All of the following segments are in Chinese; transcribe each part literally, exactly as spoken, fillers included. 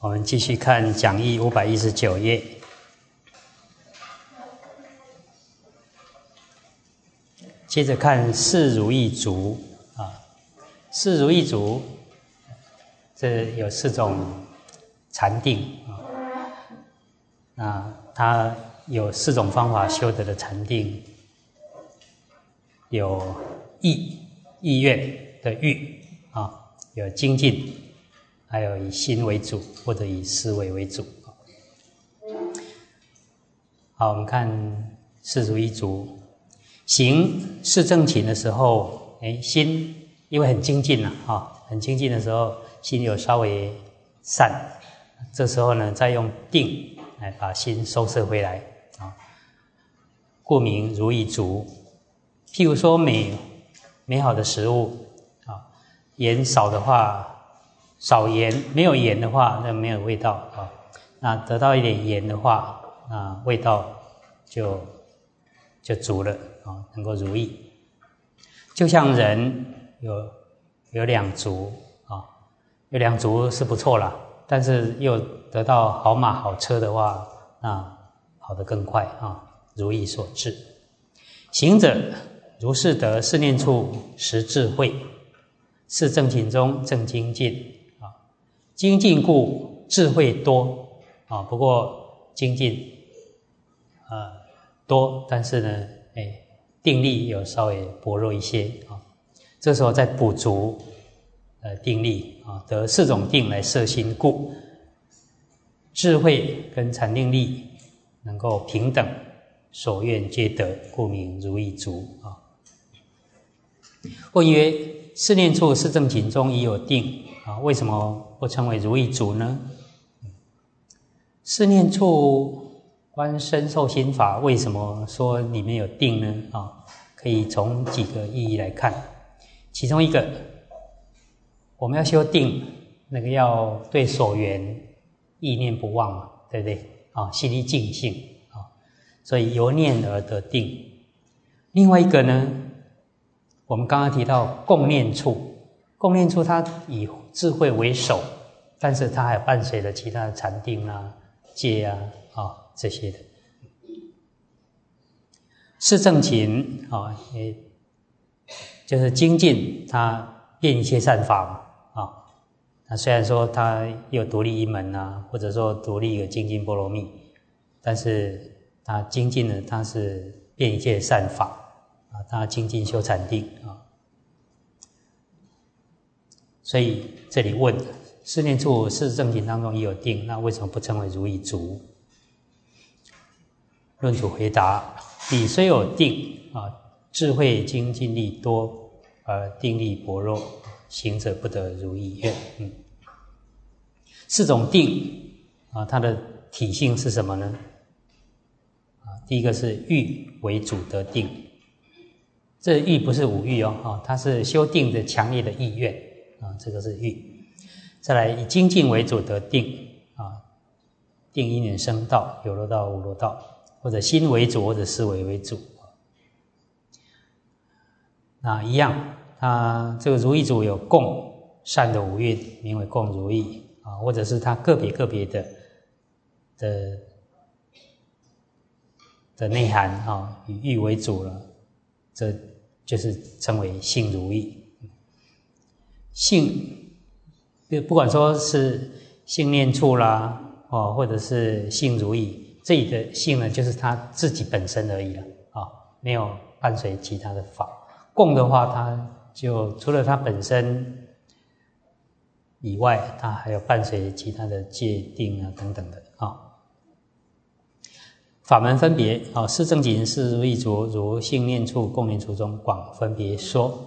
我们继续看讲义五百一十九页。接着看四如意足啊，四如意足，这有四种禅定啊。那它有四种方法修得的禅定，有意意愿的欲啊，有精进，还有以心为主或者以思维为主。好，我们看四如意足。行四正勤的时候，哎，心因为很精进了啊，很精进的时候，心有稍微散，这时候呢，再用定来把心收摄回来啊，故名如意足。譬如说美美好的食物啊，盐少的话，少盐，没有盐的话，那没有味道啊。那得到一点盐的话，那味道就就足了啊，能够如意。就像人有有两足啊，有两足是不错啦，但是又得到好马好车的话，那跑得更快啊，如意所致。行者如是得四念处识智慧，四正勤中正精进啊，精进故智慧多啊，不过精进呃多，但是呢，哎，定力有稍微薄弱一些啊。这时候再补足呃定力啊，得四种定来摄心故，智慧跟禅定力能够平等，所愿皆得，故名如意足啊。问曰：四念处四正勤中已有定啊，为什么不称为如意足呢？四念处观身受心法，为什么说里面有定呢？啊，可以从几个意义来看。其中一个，我们要修定，那个要对所缘意念不忘嘛，对不对？啊，心一净性啊，所以由念而得定。另外一个呢，我们刚刚提到共念处，共念处它以智慧为首，但是它还伴随了其他的禅定啊、戒啊、啊这些的。四正勤啊，也就是精进，它遍一切善法嘛啊。那虽然说它有独立一门啊，或者说独立一个精进波罗蜜，但是它精进呢，它是遍一切善法啊，它精进修禅定啊。所以这里问四念处四正勤当中已有定，那为什么不称为如意足？论主回答：彼虽有定啊，智慧精进力多，而定力薄弱，行者不得如意愿。嗯，四种定啊，它的体性是什么呢？啊，第一个是欲为主得定，这欲不是五欲哦，啊，它是修定的强烈的意愿啊，这个是欲。再来以精进为主得定啊，定因缘生道，有漏道、无漏道，或者心为主，或者思维为主。那一样，它这个如意足有共善的五蕴，名为共如意啊，或者是它个别个别的的的内涵啊，以欲为主了，这就是称为性如意。性不管说是性念处啦，哦，或者是性如意，这里的性呢，就是它自己本身而已了啊，没有伴随其他的法。共的话，它就除了它本身以外，它还有伴随其他的戒定啊等等的啊。法门分别啊，四正勤、四如意足，如性念处、共念处中广分别说。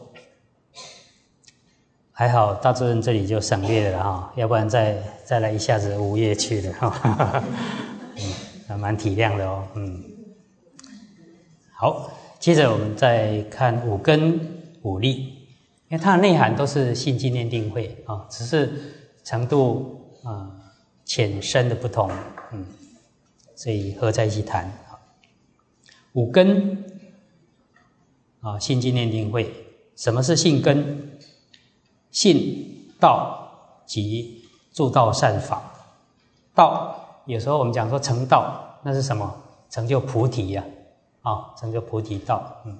还好大智人这里就省略了哈，要不然再再来一下子五页去了哈，嗯，蛮体谅的哦，嗯。好，接着我们再看五根五力，因为它的内涵都是信心念定慧啊，只是程度啊浅深的不同，嗯，所以合在一起谈。五根啊，信心念定慧，什么是信根？信道及助道善法道，有时候我们讲说成道，那是什么？成就菩提呀、啊，啊，成就菩提道。嗯，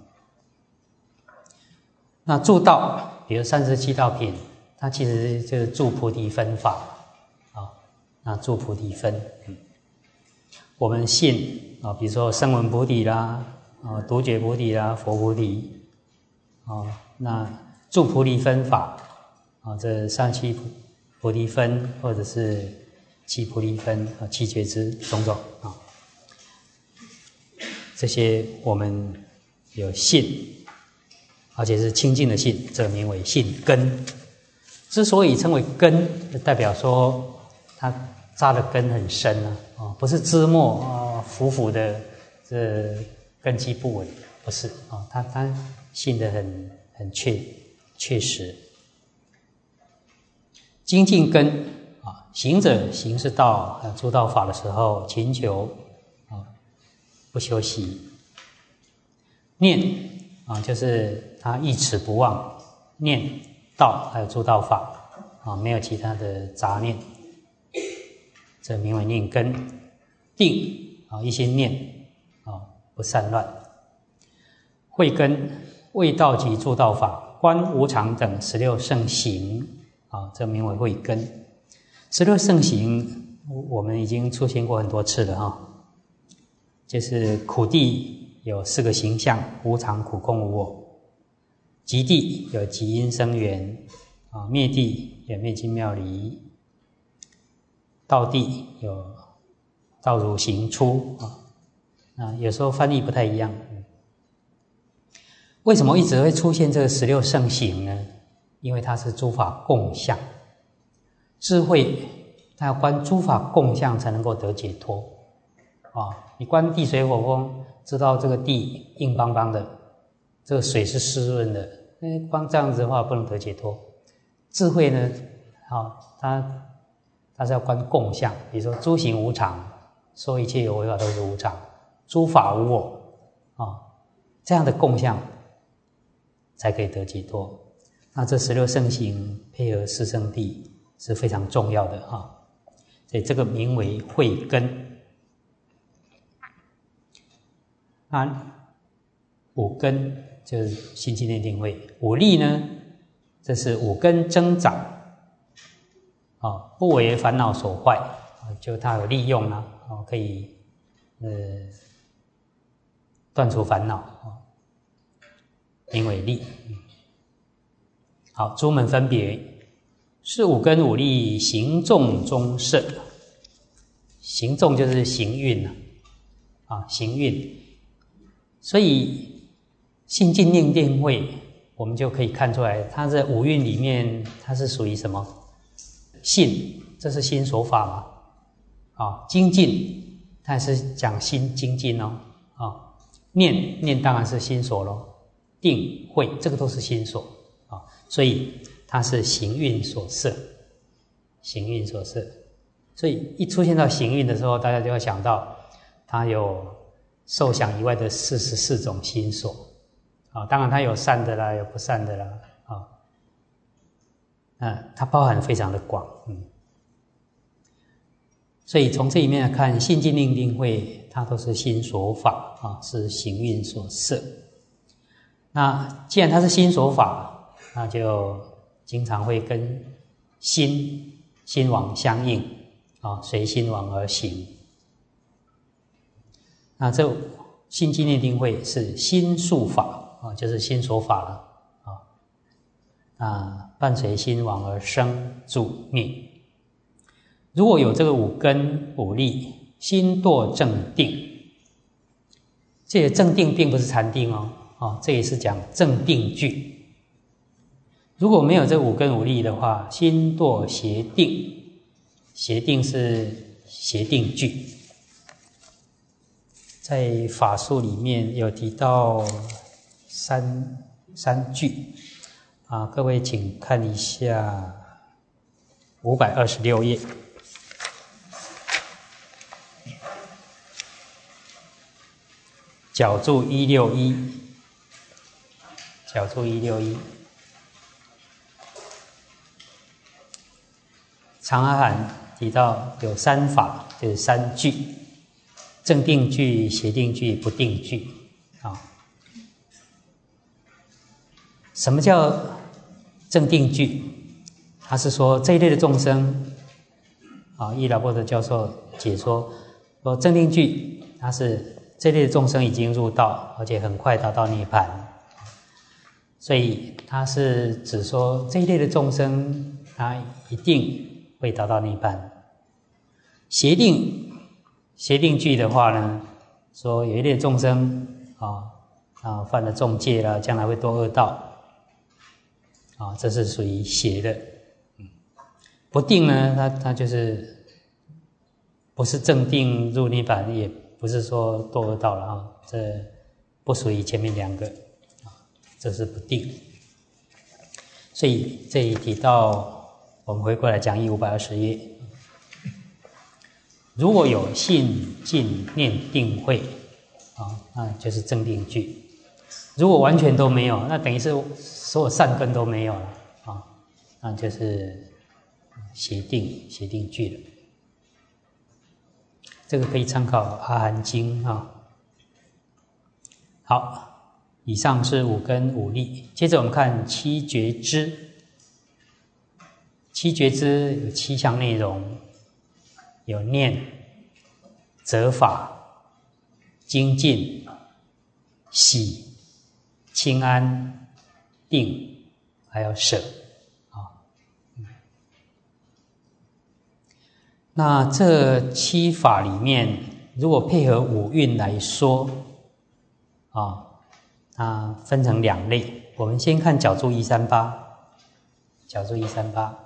那助道，比如三十七道品，它其实就是助菩提分法啊，那助菩提分。嗯，我们信啊，比如说声闻菩提啦，啊，独觉菩提啦，佛菩提，啊，那助菩提分法啊，这三七菩提分或者是七菩提分啊，七觉支种种啊，这些我们有信，而且是清净的信，这名为信根。之所以称为根，就代表说它扎的根很深啊，啊，不是枝末啊浮浮的，这根基不稳，不是啊，它它信得很很确确实。精进根啊，行者行是道啊，诸道法的时候，勤求啊，不休息。念啊，就是他一持不忘，念道还有诸道法啊，没有其他的杂念，这名为念根。定啊，一心念啊，不散乱。慧根，为道及诸道法，观无常等十六圣行啊，这名为慧根。十六圣行我们已经出现过很多次了哈，就是苦地有四个形象：无常、苦、空、无我；极地有极因生缘啊；灭地有灭尽妙离；道地有道如行出啊。啊，有时候翻译不太一样。为什么一直会出现这个十六圣行呢？因为它是诸法共相，智慧它要观诸法共相才能够得解脱啊！你观地水火风，知道这个地硬邦邦的，这个水是湿润的，那光这样子的话不能得解脱。智慧呢，啊，它它是要观共相，比如说诸行无常，说一切有为法都是无常，诸法无我啊，这样的共相才可以得解脱。那这十六圣行配合四圣谛是非常重要的啊，所以这个名为慧根。那五根就是心经念定慧，五力呢，这是五根增长啊，不为烦恼所坏啊，就它有利用啊，啊可以呃断除烦恼啊，名为力。好，诸门分别是五根五力行众中摄，行众就是行运啊，啊行运。所以心经念定慧，我们就可以看出来，它在五蕴里面，它是属于什么？信，这是心所法嘛？啊，精进，它也是讲心精进哦。啊，念念当然是心所咯，定慧这个都是心所啊，所以它是行运所摄，行运所摄。所以一出现到行运的时候，大家就要想到它有受想以外的四十四种心所啊，当然它有善的啦，有不善的啦啊，嗯，它包含非常的广，嗯，所以从这一面来看，心经念定慧它都是心所法啊，是行运所摄。那既然它是心所法，那就经常会跟心心王相应啊，随心王而行。那这心经念定慧是心术法啊，就是心所法了啊。啊，伴随心王而生住灭。如果有这个五根五力，心堕正定，这个正定并不是禅定哦，啊，这也是讲正定句。如果没有这五根五力的话，心堕邪定，邪定是邪定句。在法术里面有提到三三句啊，各位请看一下五百二十六页，角注一六一，角注一六一，长阿含提到有三法，就是三句：正定句、邪定句、不定句。啊，什么叫正定句？他是说这一类的众生，啊，依老波的教授解说说正定句，它是这类的众生已经入道，而且很快达到涅槃，所以它是指说这一类的众生，他一定会达到涅槃。邪定邪定句的话呢，说有一类众生啊啊犯了重戒了，将来会堕恶道，啊，这是属于邪的。不定呢，它它就是不是正定入涅槃，也不是说堕恶道了啊，这不属于前面两个啊，这是不定。所以这里提到，我们回过来讲义五百二十页，如果有信、进、念、定、慧啊，那就是正定句；如果完全都没有，那等于是所有善根都没有了啊，那就是邪定邪定句了。这个可以参考《阿含经》啊。好，以上是五根五力，接着我们看七觉支。七觉支有七项内容，有念、责法、精进、喜、清安、定，还有舍。那这七法里面，如果配合五蕴来说，啊，它分成两类。我们先看角注一三八，角注一三八，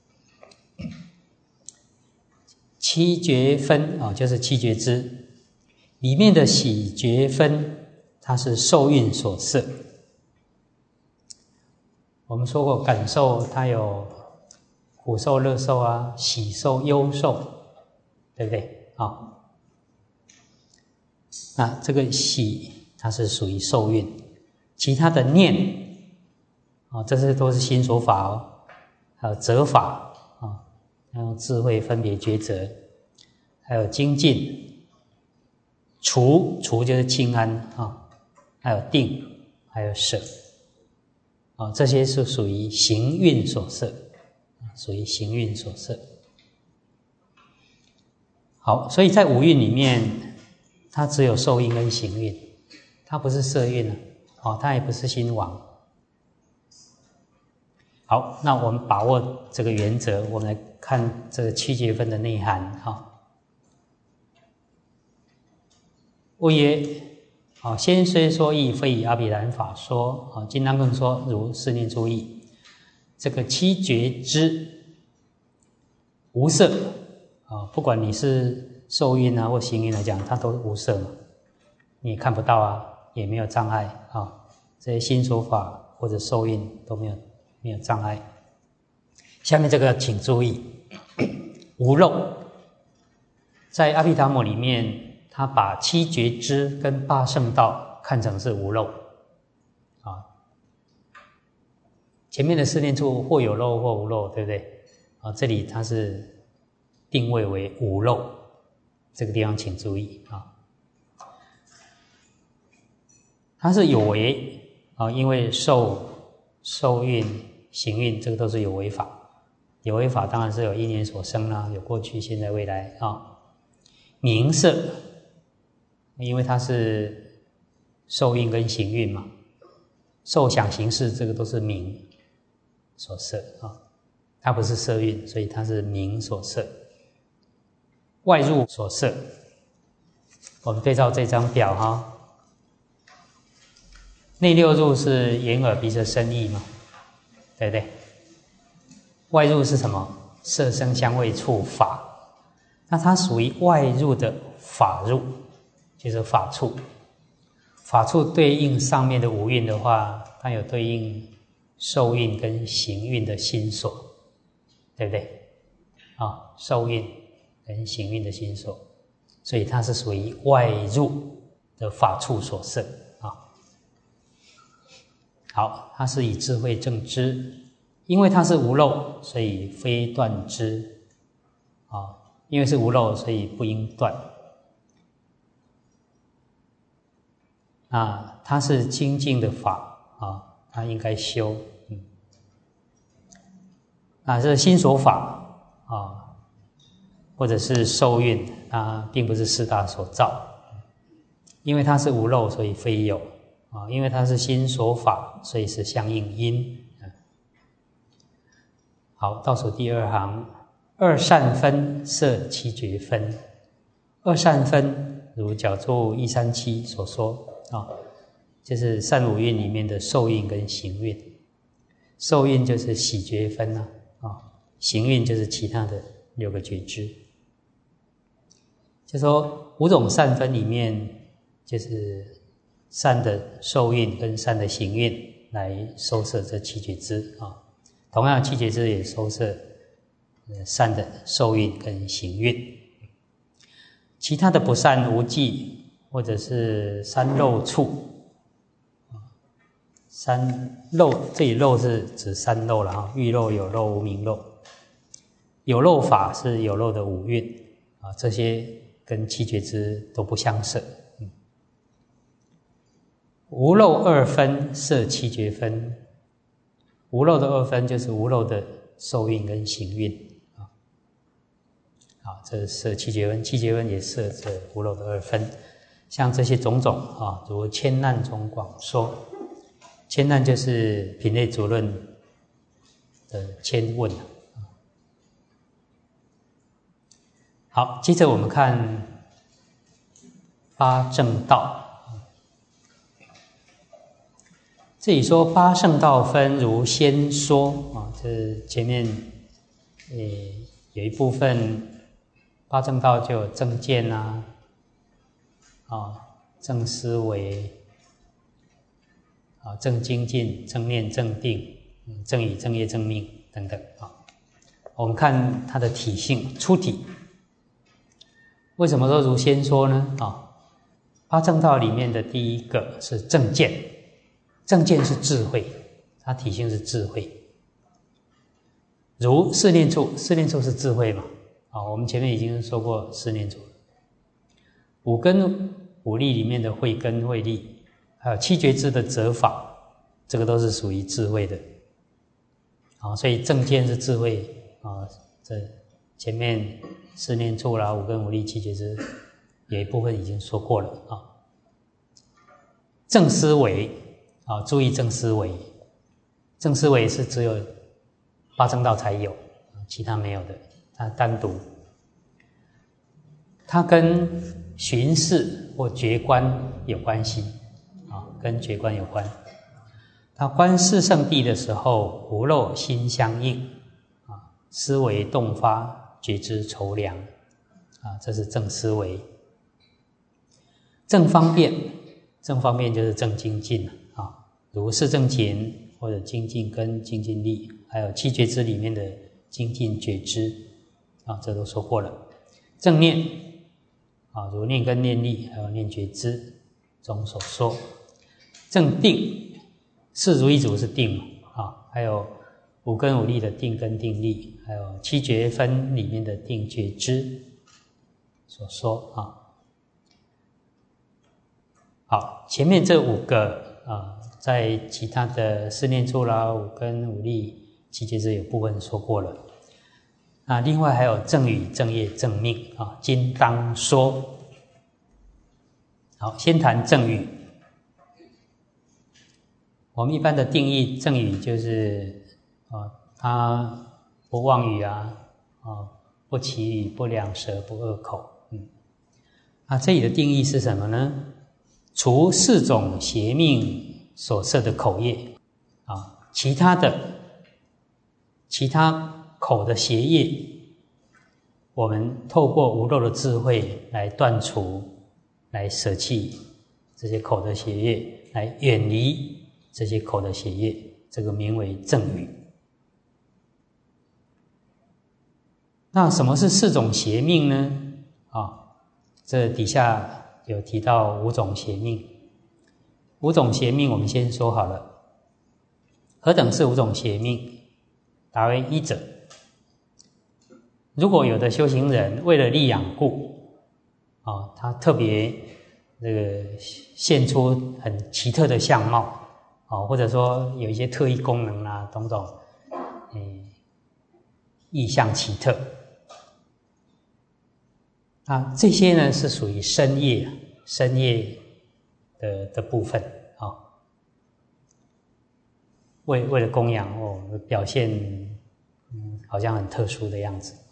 七觉分啊，就是七觉支里面的喜觉分，它是受蕴所摄。我们说过，感受它有苦受、乐受啊，喜受、忧受，对不对啊？那这个喜它是属于受蕴，其他的念啊，这些都是心所法哦，还有责法啊，还有智慧分别抉择，还有精进、除除就是清安啊，还有定，还有舍啊，这些是属于行蕴所摄。属于行蕴所摄。好，所以在五蕴里面，它只有受蕴跟行蕴，它不是色蕴啊，哦，它也不是心王。好，那我们把握这个原则，我们来看这个七觉分的内涵哈。谓曰：啊，先虽说义，非以阿毗蓝法说。啊，金刚更说如是念诸义。这个七觉支无色啊，不管你是受蕴啊或行蕴来讲，它都无色嘛，你也看不到啊，也没有障碍啊。这些心所法或者受蕴都没有没有障碍。下面这个请注意，无漏，在阿毗达摩里面，他把七觉支跟八圣道看成是无漏。前面的四念处或有漏或无漏，对不对？啊，这里它是定位为无漏，这个地方请注意啊。它是有为啊，因为受受蕴、行蕴，这个都是有为法。有为法当然是有因缘所生啦，有过去、现在、未来啊。名色，因为它是受蕴跟行蕴嘛，受想行识这个都是名所摄啊，它不是色蕴，所以它是名所摄。外入所摄，我们对照这张表哈，内六入是眼耳鼻舌身意嘛，对不对？外入是什么？色声香味触法，那它属于外入的法入，就是法处。法处对应上面的五蕴的话，它有对应受蕴跟行蕴的心所，对不对？啊，受蕴跟行蕴的心所，所以它是属于外入的法处所摄啊。好，它是以智慧正知，因为它是无漏，所以非断知啊，因为是无漏，所以不应断。啊，它是清净的法啊，它应该修。嗯，啊，这心所法啊，或者是受蕴，它并不是四大所造，因为它是无漏，所以非有啊；因为它是心所法，所以是相应因。好，倒数第二行，二善分摄七觉分。二善分，如角注一三七所说啊，就是善五蕴里面的受蕴跟行蕴。受蕴就是喜觉分啊，啊，行蕴就是其他的六个觉知。就说五种善分里面，就是善的受蕴跟善的行蕴来收摄这七觉知啊。同样，七觉知也收摄善的受蕴跟行蕴。其他的不善无记或者是三漏处，三漏这里漏是指三漏了哈，欲漏、有漏、无明漏。有漏法是有漏的五蕴啊，这些跟七觉知都不相摄。嗯，无漏二分摄七觉分。无漏的二分就是无漏的受蕴跟行蕴啊，好，这是摄七觉分，七觉分也摄这无漏的二分。像这些种种啊，如千难中广说，千难就是品类主论的千问。好，接着我们看八正道。这里说八圣道分如先说啊，这前面呃有一部分八正道就有正见啊，啊正思维啊正精进、正念、正定、正语、正业、正命等等啊。我们看它的体性出体，为什么说如先说呢？啊，八正道里面的第一个是正见。正见是智慧，它体性是智慧。如四念处，四念处是智慧嘛？啊，我们前面已经说过四念处。五根五力里面的慧根、慧力，还有七觉知的择法，这个都是属于智慧的。啊，所以正见是智慧啊。这前面四念处啦、五根五力、七觉知，有一部分已经说过了啊。正思维。啊，注意正思维，正思维是只有八正道才有，其他没有的，它单独。它跟寻视或觉观有关系，啊，跟觉观有关。它观四圣谛的时候，无漏心相应，啊，思维动发，觉知筹量，啊，这是正思维。正方便，正方便就是正精进啊。如四正勤或者精进根、精进力，还有七觉知里面的精进觉知啊，这都说过了。正念啊，如念根、念力，还有念觉知中所说。正定，四如一组是定啊，还有五根五力的定根、定力，还有七觉分里面的定觉知所说啊。好，前面这五个啊。在其他的四念处啦、五根五力、七觉知有部分说过了。那另外还有正语、正业、正命啊，今当说。好，先谈正语。我们一般的定义，正语就是啊，他不妄语啊，啊，不绮语、不两舌、不恶口。嗯，啊，这里的定义是什么呢？除四种邪命所摄的口业啊，其他的其他口的邪业，我们透过无漏的智慧来断除，来舍弃这些口的邪业，来远离这些口的邪业，这个名为正语。那什么是四种邪命呢？啊，这底下有提到五种邪命。五种邪命我们先说好了。何等是五种邪命？答为一者， 如果有的修行人为了利养故，啊，他特别这个现出很奇特的相貌，啊，或者说有一些特异功能啊，种种，嗯，异象奇特，啊，这些呢是属于身业，身业的的部分，啊，为为了供养哦，表现嗯好像很特殊的样子。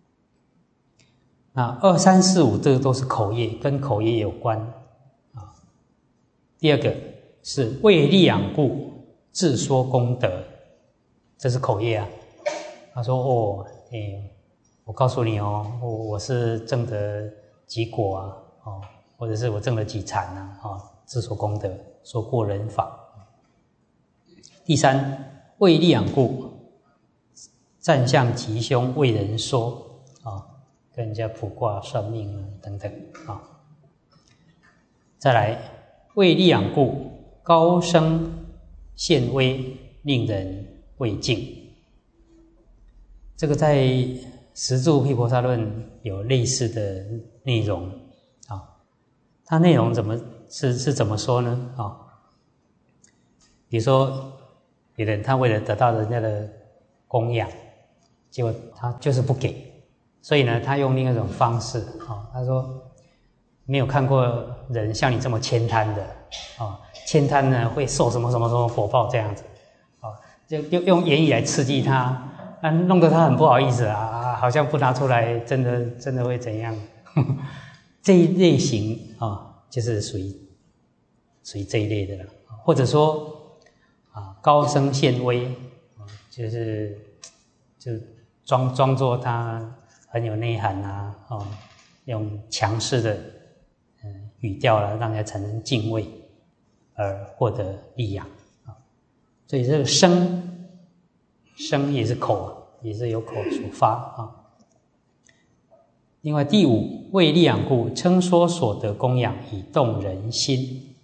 那二三四五这个都是口业，跟口业有关啊。第二个是为利养故自说功德，这是口业啊。他说：“哦，哎，我告诉你哦，我我是证得几果啊，哦，或者是我证了几禅啊，啊、哦，自说功德，说过人法。”第三，为利养故占相吉凶为人说啊。哦，跟人家卜卦算命啊等等啊，再来为利养故高声现威令人畏敬，这个在十住毗婆沙论有类似的内容啊。它内容怎么是是怎么说呢？啊，比如说有人他为了得到人家的供养，结果他就是不给。所以呢，他用另一种方式，哦，他说没有看过人像你这么悭贪的，哦，悭贪呢会受什么什么什么果报这样子，哦，就用用言语来刺激他，啊，弄得他很不好意思啊，好像不拿出来，真的真的会怎样？呵呵，这一类型啊，哦，就是属于属于这一类的了，或者说啊，高声现威，啊，就是就装装作他很有内涵啊，哦，用强势的嗯语调来让人家产生敬畏，而获得利养啊。所以这个声声也是口，也是由口所发啊。另外第五，为利养故称说所得供养以动人心。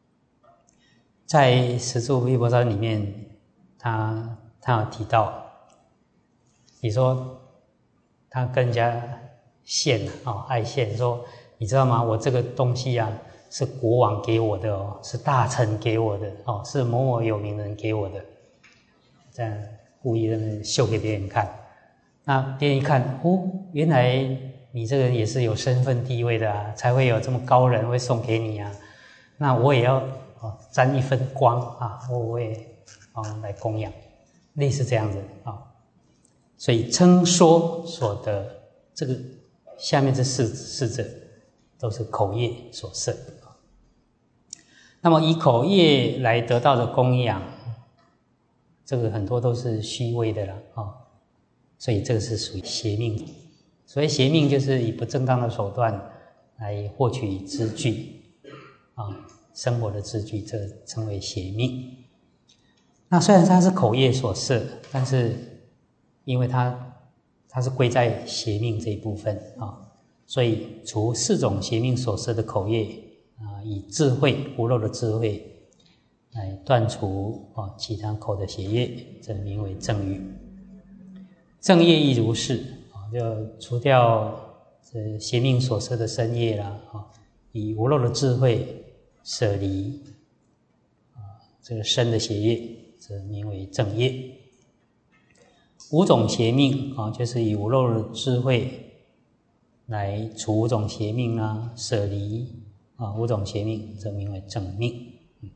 在十住毗婆沙里面，他他有提到，你说他跟人家献啊，哦，爱献，说你知道吗？我这个东西啊，是国王给我的哦，是大臣给我的哦，是某某有名人给我的，这样故意的秀给别人看。那别人一看，哦，原来你这个人也是有身份地位的啊，才会有这么高人会送给你啊。那我也要哦沾一分光啊，我我也哦来供养，类似这样子啊。哦，所以称说所得，这个下面这四四者都是口业所摄。那么以口业来得到的供养，这个很多都是虚伪的了啊，哦，所以这个是属于邪命。所谓邪命，就是以不正当的手段来获取资具啊，生活的资具，这称为邪命。那虽然它是口业所摄，但是因为它它是归在邪命这一部分啊，所以除四种邪命所摄的口业啊，以智慧无漏的智慧来断除啊其他口的邪业，这名为正语。正业亦如是啊，就除掉这邪命所摄的身业啦啊，以无漏的智慧舍离啊这个身的邪业，这名为正业。五种邪命啊，就是以无漏的智慧来除五种邪命啊，舍离啊五种邪命，这名为正命。嗯，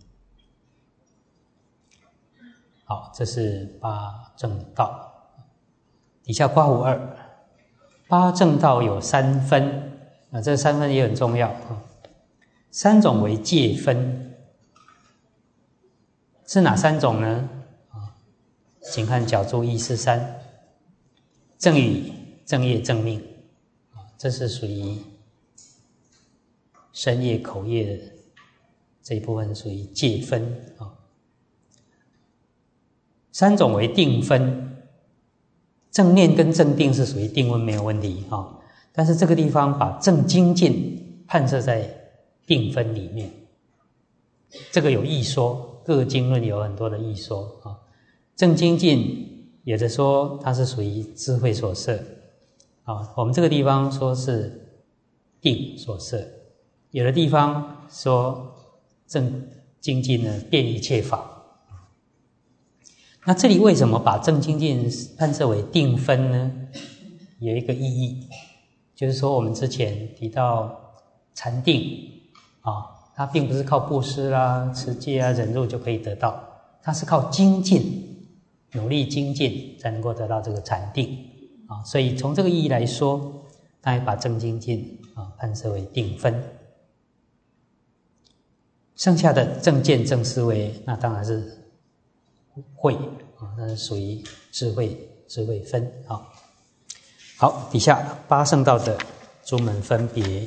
好，这是八正道。底下括弧二，八正道有三分啊，这三分也很重要啊。三种为戒分，是哪三种呢？请看角注一四三，正语、正业、正命，这是属于身业、口业的这一部分，属于戒分啊。三种为定分，正念跟正定是属于定分没有问题啊，但是这个地方把正精进判设在定分里面，这个有异说，各个经论有很多的异说啊。正精进有的说它是属于智慧所摄， 啊，我们这个地方说是定所摄，有的地方说正精进呢遍一切法。那这里为什么把正精进判设为定分呢？有一个意义，就是说我们之前提到禅定啊，它并不是靠布施啦、持戒啊、忍辱就可以得到，它是靠精进，努力精进才能够得到这个禅定啊。所以从这个意义来说，他也把正精进啊判设为定分。剩下的正见、正思维，那当然是慧啊，那是属于智慧智慧分啊。好，底下八圣道的诸门分别，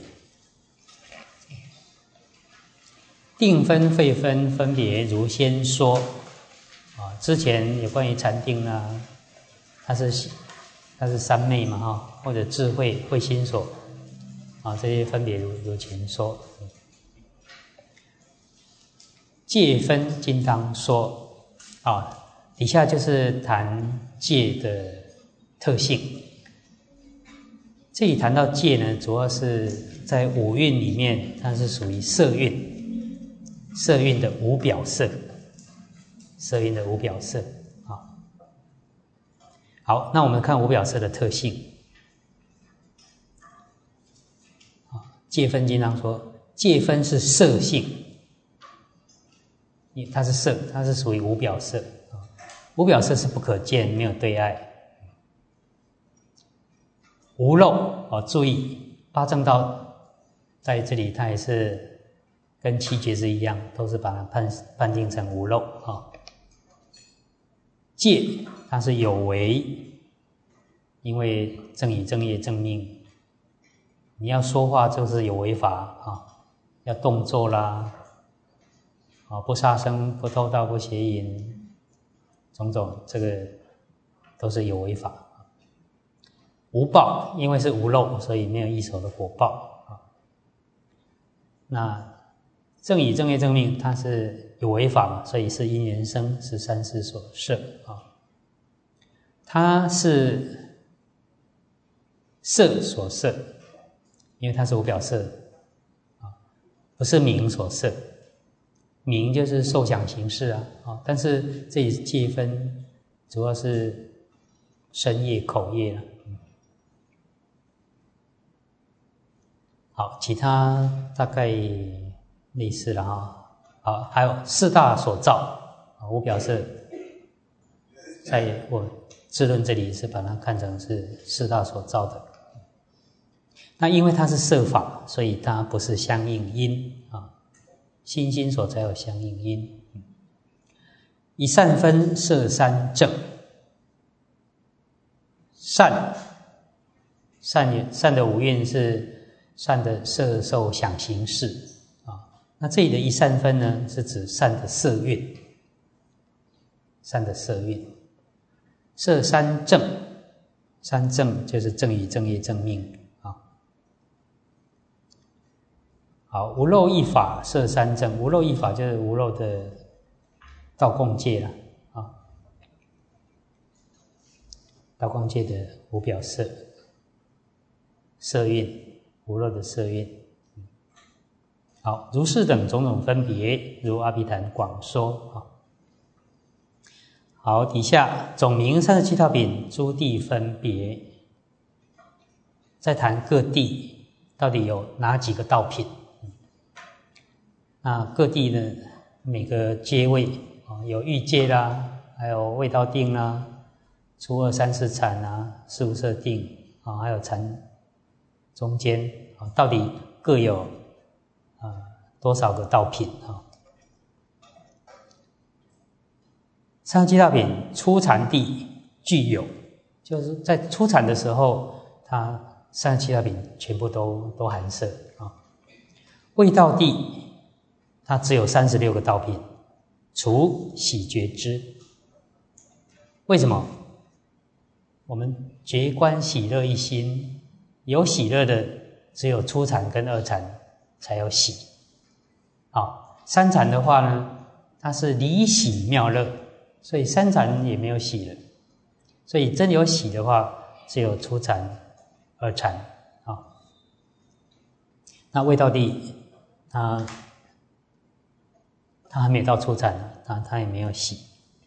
定分、慧分分别如先说啊。之前有关于禅定啊，它是它是三昧嘛哈，或者智慧、慧心所啊，这些分别如如前说。戒分今当说啊，底下就是谈戒的特性。这里谈到戒呢，主要是在五蕴里面，它是属于色蕴，色蕴的无表色，色蕴的无表色啊。好，那我们看无表色的特性。啊，戒分经常说，戒分是色性，它是色，它是属于无表色啊。无表色是不可见，没有对碍。无漏哦，注意八正道在这里，它也是跟七觉支一样，都是把它判判定成无漏啊。戒它是有为，因为正语、正业、正命，你要说话就是有为法啊，要动作啦，啊，不杀生、不偷盗、不邪淫，种种这个都是有为法。无报，因为是无漏，所以没有异熟的果报啊。那正语、正业、正命，它是有为法嘛，所以是因缘生，是三世所摄啊。它是色所摄，因为它是无表色啊，不是名所摄。名就是受想行识啊，啊，但是这里戒分主要是身业、口业了。好，其他大概类似了哈。好，还有四大所造，无表色，在我智论这里是把它看成是四大所造的。那因为它是色法，所以它不是相应因啊，心心所才有相应因。以善分摄三正，善善也善的五蕴是善的色受想行识啊，那这里的一善分呢，是指善的色蕴，善的色蕴，摄三正，三正就是正语、正业、正命啊。好，无漏一法摄三正，无漏一法就是无漏的道共戒了啊，道共戒的无表色色蕴。无漏的色蕴。好，如是等种种分别，如阿毗昙广说。好，底下总名三十七道品，诸地分别，再谈各地到底有哪几个道品。那各地呢，每个阶位有欲界啦，还有味道定啦，初二三四禅啊，四无色定啊，还有禅中间啊，到底各有啊多少个道品啊？三十七道品，初禅地具有，就是在初禅的时候，它三十七道品全部都都含摄啊。味道地，它只有三十六个道品，除喜觉支。为什么？我们觉观喜乐一心。有喜乐的只有初禅跟二禅才有喜，好，三禅的话呢，它是离喜妙乐，所以三禅也没有喜了，所以真有喜的话，只有初禅二禅啊。那未到地，他他还没有到初禅，他他也没有洗。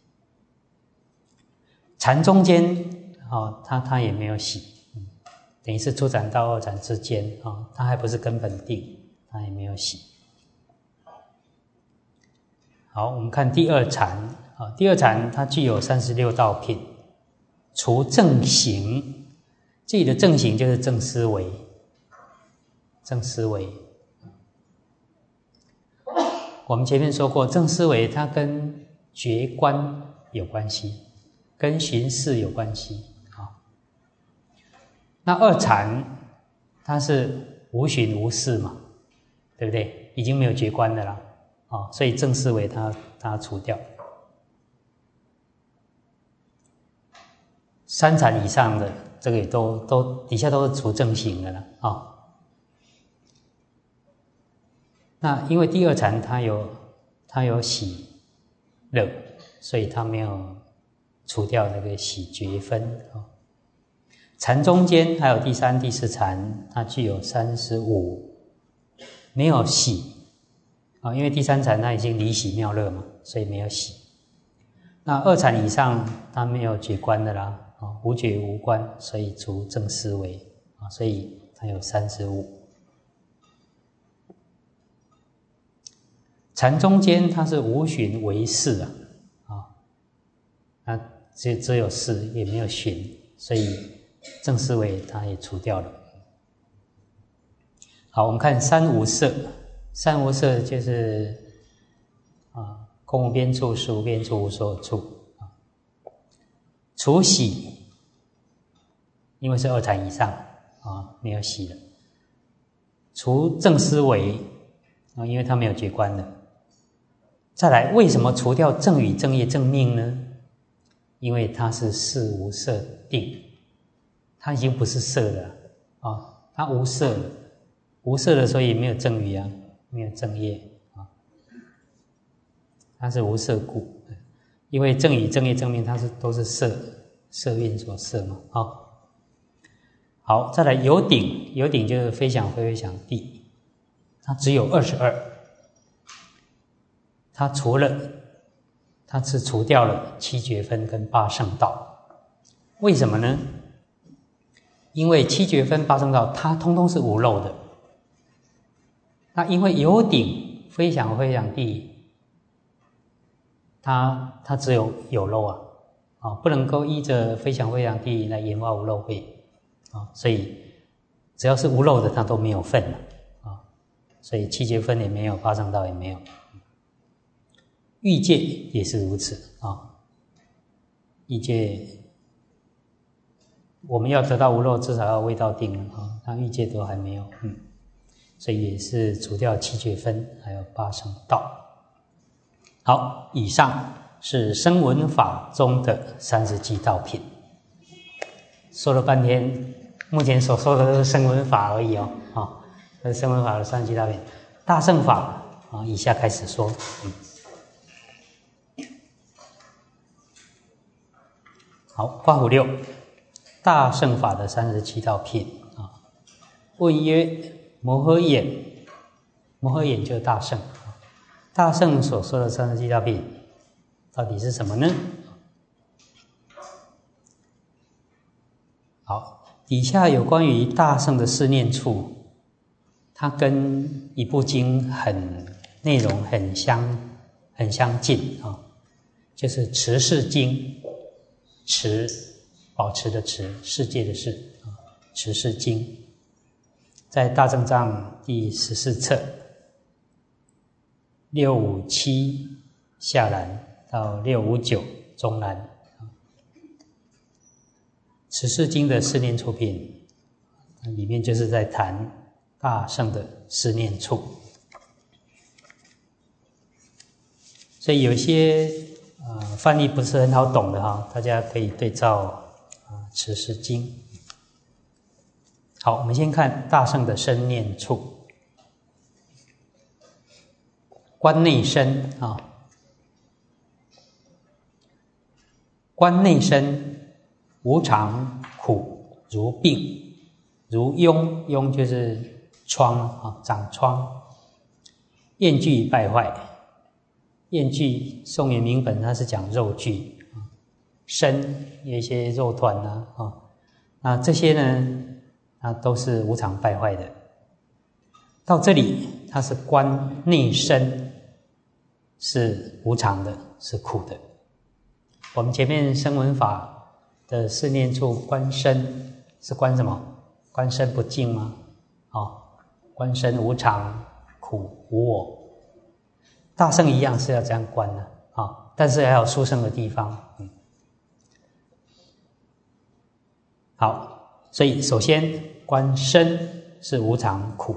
禅中间啊，他他也没有洗，嗯、等于是初禅到二禅之间啊，他还不是根本定，他也没有洗。好，我们看第二禅啊，第二禅它具有三十六道品，除正行，这里的正行就是正思维，正思维。我们前面说过，正思维它跟觉观有关系，跟寻事有关系啊。那二禅它是无寻无事嘛，对不对？已经没有觉观的啦，啊，所以正思维它它除掉。三禅以上的这个也都都底下都是除正行的了啊。那因为第二禅它有它有喜乐，所以它没有除掉那个喜觉分啊。禅中间还有第三、第四禅，它具有三十五，没有喜啊，因为第三禅它已经离喜妙乐嘛，所以没有喜。那二禅以上它没有觉观的啦。啊，无觉无观，所以除正思维啊，所以它有三十五。禅中间它是无寻为事啊，啊，那只只有事也没有寻，所以正思维它也除掉了。好，我们看三无色，三无色就是啊，空无边处、识无边处、无所有处。除喜，因为是二禅以上啊，没有喜了。除正思维啊，因为它没有觉观的。再来，为什么除掉正语、正业、正命呢？因为它是事无色定，它已经不是色了啊，它无色了，无色了，所以没有正语啊，没有正业啊，它是无色故。因为正语、正业、正命，它是都是色色蕴所摄嘛，啊、哦，好，再来有顶，有顶就是非想非非想地，它只有二十二，它除了，它是除掉了七觉分跟八圣道，为什么呢？因为七觉分、八圣道，它通通是无漏的，那因为有顶非想非想地。它它只有有漏啊，啊，不能够依着非想非想地来言化无漏慧啊，所以只要是无漏的，它都没有份了啊，所以七觉分也没有，八圣道也没有，欲界也是如此啊，欲界我们要得到无漏，至少要未到定啊，那欲界都还没有，嗯，所以也是除掉七觉分，还有八圣道。好，以上是声闻法中的三十七道品。说了半天，目前所说的都是声闻法而已哦，啊，这是声闻法的三十七道品。大乘法啊，以下开始说。嗯，好，括弧六，大乘法的三十七道品啊。问曰：摩诃眼？摩诃眼就是大乘。大乘所说的三十七道品到底是什么呢？好，底下有关于大乘的四念处，它跟一部经很内容很相很相近啊，就是持世经，持保持的持，世界的世啊，持世经，在大正藏第十四册。六五七下栏到六五九中栏，持世经的四念处品，里面就是在谈大乘的四念处，所以有些呃翻译不是很好懂的哈，大家可以对照啊持世经。好，我们先看大乘的身念处。观内身啊，观内身无常苦如病， 如痈，痈就是疮啊，长疮。厌具败坏，厌具宋元明本它是讲肉具，身有一些肉团啊，啊，那这些呢，啊都是无常败坏的。到这里，它是观内身是无常的，是苦的。我们前面声闻法的四念处观身是观什么？观身不净吗？哦，观身无常、苦、无我。大乘一样是要这样观的啊、哦，但是还有殊胜的地方。嗯，好，所以首先观身是无常苦，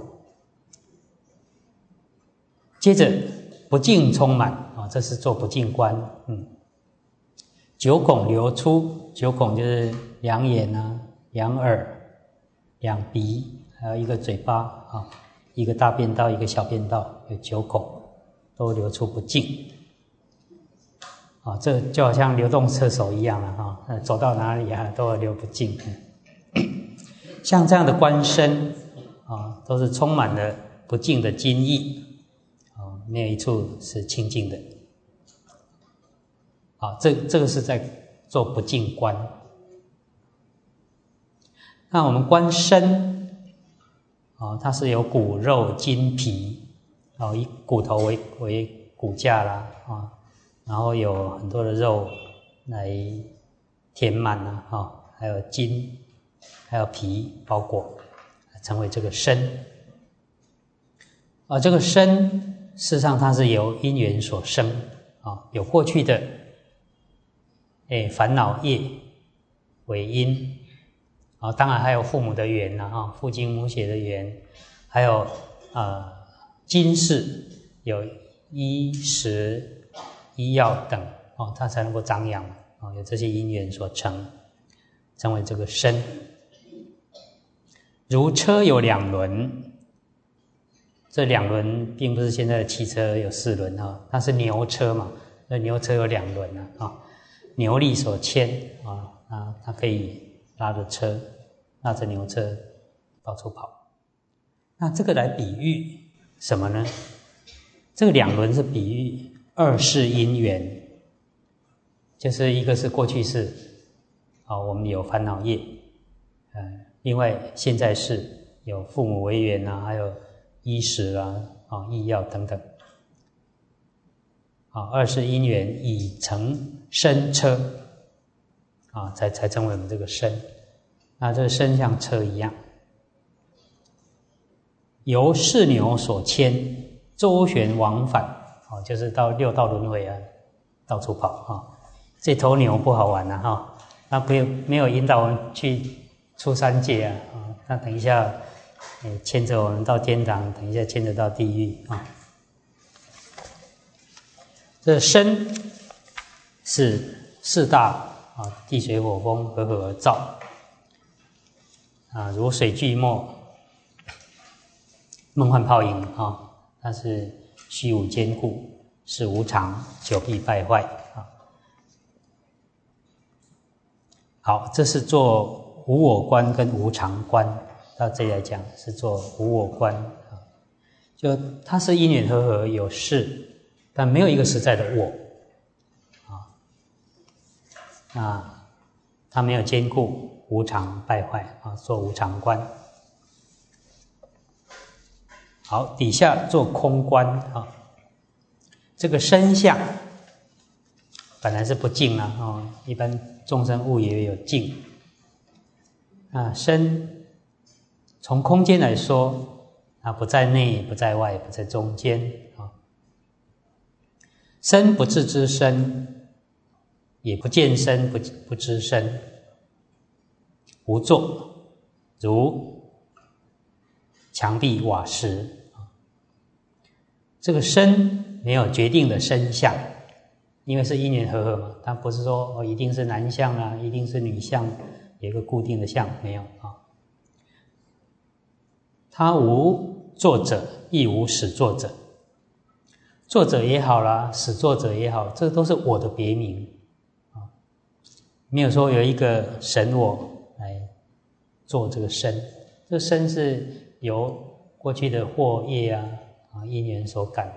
接着不净充满啊、哦，这是做不净观。嗯，九孔流出，九孔就是两眼啊、两耳、两鼻，还有一个嘴巴啊、哦，一个大便道，一个小便道，有九孔。都流出不净啊，这就好像流动厕所一样了哈，走到哪里啊都流不净。像这样的观身啊，都是充满了不净的精义啊，没有一处是清净的。啊，这这个是在做不净观。那我们观身啊，它是有骨肉筋皮。哦，以骨头为为骨架啦，啊，然后有很多的肉来填满啊，啊，还有筋，还有皮包裹，成为这个身。啊，这个身事实上它是由因缘所生啊，有过去的哎烦恼业为因，啊，当然还有父母的缘呐，哈，父精母血的缘，还有啊。今世有衣食医药等哦，它才能够长养哦，有这些因缘所成，成为这个身。如车有两轮，这两轮并不是现在的汽车有四轮啊，它是牛车嘛，那牛车有两轮啊，啊，牛力所牵啊，啊，它可以拉着车，拉着牛车到处跑。那这个来比喻什么呢？这个两轮是比喻二世因缘，就是一个是过去世啊，我们有烦恼业，呃，另外现在世有父母为缘啊，还有衣食啊、啊医药等等，啊，二世因缘已成身车啊，才才成为我们这个身。那这个身像车一样。由四牛所牵，周旋往返，哦，就是到六道轮回啊，到处跑啊、哦。这头牛不好玩了、啊、哈、哦，那没有没有引导我们去出三界啊，啊、哦，那等一下，呃，牵着我们到天堂，等一下牵着到地狱啊、哦。这身是四大啊，地水火风合合而造啊，如水聚沫。梦幻泡影啊，它是虚无坚固，是无常，久必败坏啊。好，这是做无我观跟无常观，到这里来讲是做无我观啊。就它是因缘和合有事，但没有一个实在的我啊。那它没有坚固，无常败坏啊，做无常观。好，底下做空观啊，这个身相本来是不净啊，哦，一般众生误以为有净啊，身从空间来说啊，不在内，不在外，不在中间啊，身不自知身，也不见身，不不知身，无作，如墙壁瓦石。这个身没有决定的身相，因为是因缘和合嘛，它不是说哦一定是男相啊，一定是女相，有一个固定的相，没有啊。它无作者，亦无始作者，作者也好啦，始作者也好，这都是我的别名啊，没有说有一个神我来做这个身， 这身是由过去的祸业啊啊因缘所感，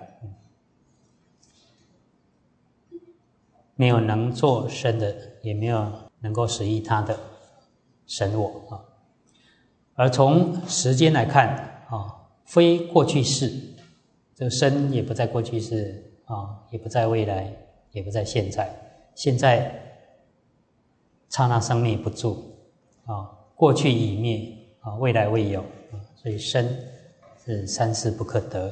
没有能做身的，也没有能够使役他的神我啊。而从时间来看啊，非过去世，这个身也不在过去世啊，也不在未来，也不在现在，现在刹那生灭不住啊，过去已灭啊，未来未有啊，所以身是三世不可得。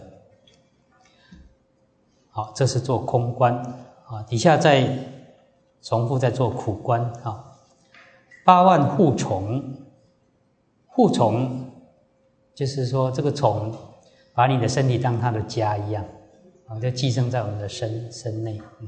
好，这是做空观啊，底下再重复再做苦观啊。八万护虫，护虫就是说这个虫把你的身体当它的家一样啊，就寄生在我们的身身内。嗯，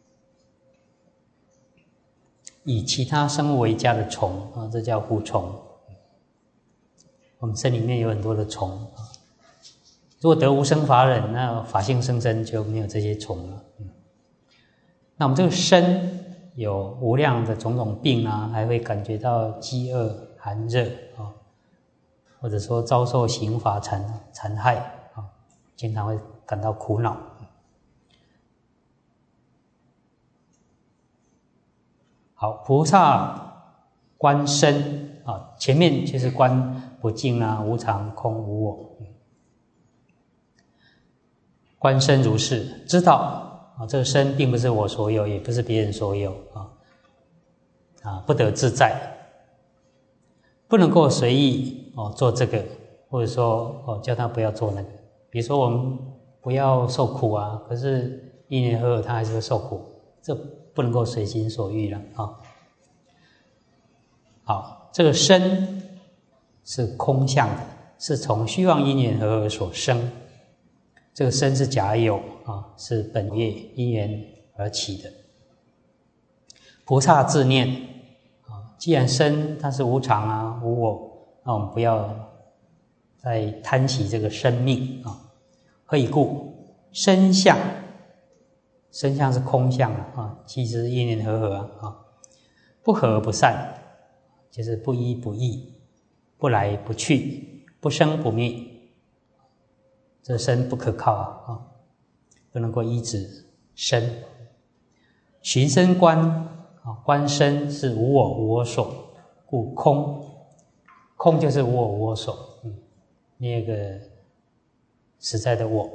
以其他生物为家的虫啊，这叫护虫。我们身里面有很多的虫啊，如果得无生法忍，那法性生身就没有这些虫了。嗯，那我们这个身有无量的种种病啊，还会感觉到饥饿、寒热啊，或者说遭受刑罚残残害啊，经常会感到苦恼。好，菩萨观身啊，前面就是观不净啊、无常、空、无我。观身如是，知道啊，这个身并不是我所有，也不是别人所有啊，啊，不得自在，不能够随意哦做这个，或者说哦叫他不要做那个。比如说我们不要受苦啊，可是因缘和合他还是会受苦，这不能够随心所欲了啊。好，这个身是空相的，是从虚妄因缘和合所生。这个身是假有啊，是本业因缘而起的。菩萨自念啊，既然身它是无常啊、无我，那我们不要再贪喜这个生命啊。何以故？身相，身相是空相啊，其实因缘和合啊，不合不散，就是不依不异，不来不去，不生不灭。这身不可靠啊，不能够依止身。寻身观啊，观身是无我无我所，故空。空就是无我无我所，嗯，那个实在的我。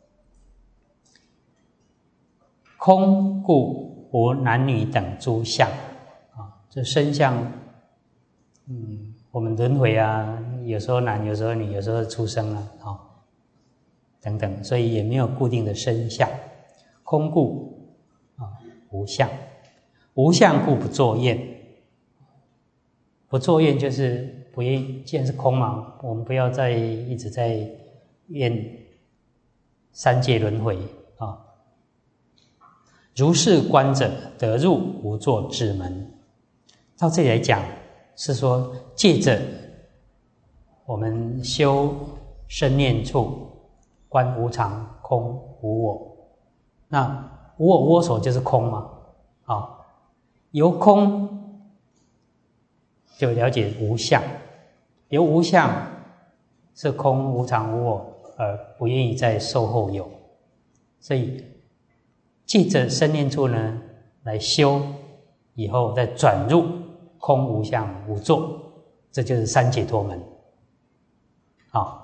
空故无男女等诸相啊，这身相，嗯，我们轮回啊，有时候男，有时候女，有时候出生啊，啊。等等，所以也没有固定的身相。空故啊，无相，无相故不作厌。不作厌就是不愿意，既然是空嘛，我们不要再一直在怨三界轮回啊。如是观者，得入无作智门。到这里来讲，是说借着我们修身念处。观无常、空、无我，那无我无我所就是空嘛，啊，由空就了解无相，由无相是空无常无我，而不愿意再受后有，所以借着身念处呢来修，以后再转入空无相无作，这就是三解脱门，啊。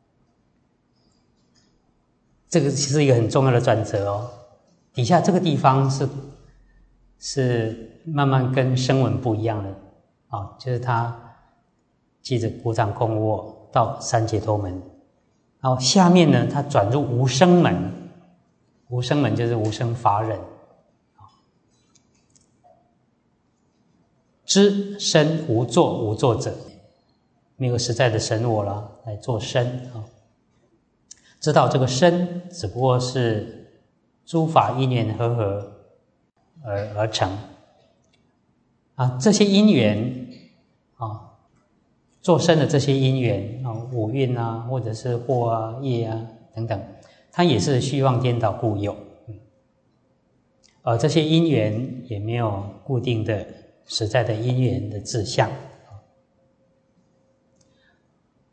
这个是一个很重要的转折哦。底下这个地方是是慢慢跟声闻不一样的啊，就是他借着无常空无我到三解脱门，然后下面呢，他转入无生门，无生门就是无生法忍，知身无作无作者，没有实在的神我了，来做身啊。知道这个身只不过是诸法因缘和合而而成啊，这些因缘啊，做身的这些因缘啊，五蕴啊，或者是惑啊、业啊等等，它也是虚妄颠倒故有，而这些因缘也没有固定的实在的因缘的志向。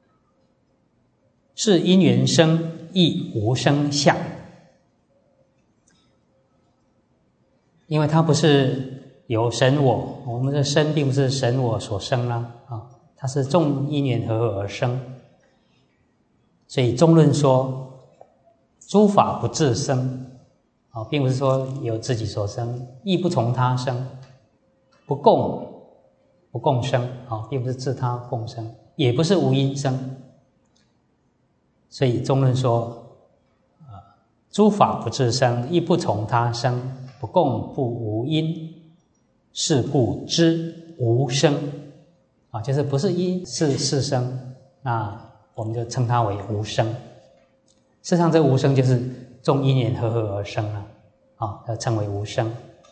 是因缘生，亦无生相。因为它不是由神我，我们的身并不是神我所生啦，啊，它是众因缘和合而生。所以中论说，诸法不自生，啊，并不是说由自己所生，亦不从他生，不共不共生，啊，并不是自他共生，也不是无因生。所以中论说，啊，诸法不自生，亦不从他生，不共不无因，是故知无生，啊，就是不是因是是生，那我们就称它为无生。事实上，这无生就是众因缘和合而生了，啊，要称为无生。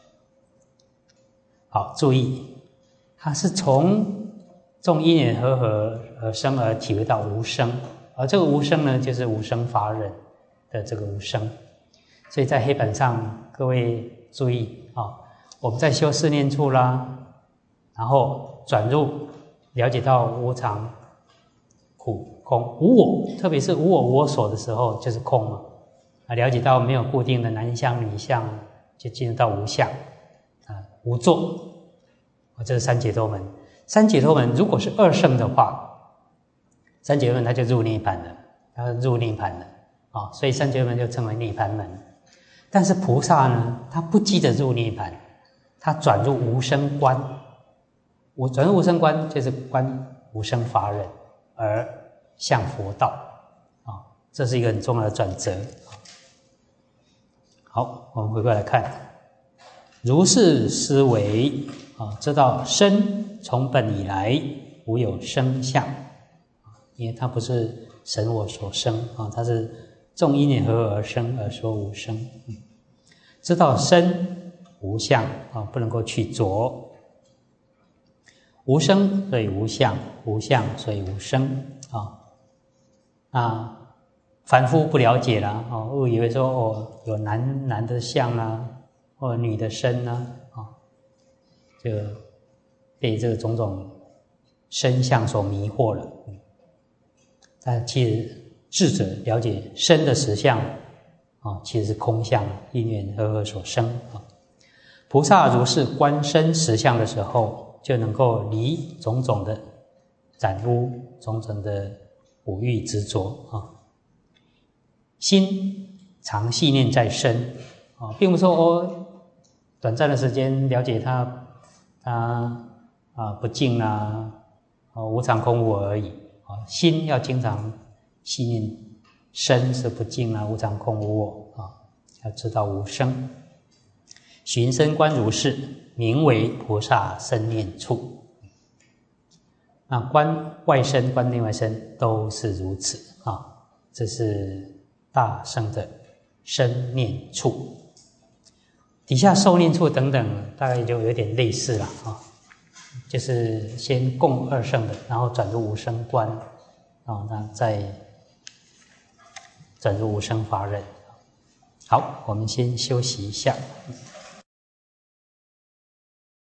好，注意，它是从众因缘和合而生而体会到无生，而这个无生呢，就是无生法忍的这个无生。所以在黑板上，各位注意啊，我们在修四念处啦，然后转入了解到无常、苦、空、无我，特别是无我无我所的时候，就是空嘛。啊，了解到没有固定的男相、女相，就进入到无相，啊，无作，啊，这是三解脱门。三解脱门如果是二圣的话，三解脱门它就入涅槃了，它入涅槃了啊，所以三解脱门就称为涅槃门。但是菩萨呢，他不记得入涅槃，他转入无生观。我转入无生观，就是观无生法忍而向佛道啊，这是一个很重要的转折。好，我们回过来看，如是思维啊，知道身从本以来无有生相，因为它不是神我所生啊，它是众因缘和合而生，而说无生。嗯，知道身无相啊，不能够去着。无生所以无相，无相所以无生啊。那凡夫不了解啦，哦，误以为说哦有男男的相啦，或女的身啦，啊，就被这个种种身相所迷惑了。但其实智者了解身的实相啊，其实是空相，因缘和合所生啊。菩萨如是观身实相的时候，就能够离种种的染污，种种的五欲执着啊。心常系念在身啊，并不是说哦，短暂的时间了解它，它啊不净啦，啊无常空无我而已啊。心要经常系念身是不净啦，无常空无我啊，要知道无生。寻身观如是，名为菩萨生念处。那观外身、观内外身都是如此啊，这是大圣的生念处。底下受念处等等，大概就有点类似了啊，就是先供二圣的，然后转入无生观啊，那再转入无生法忍。好，我们先休息一下。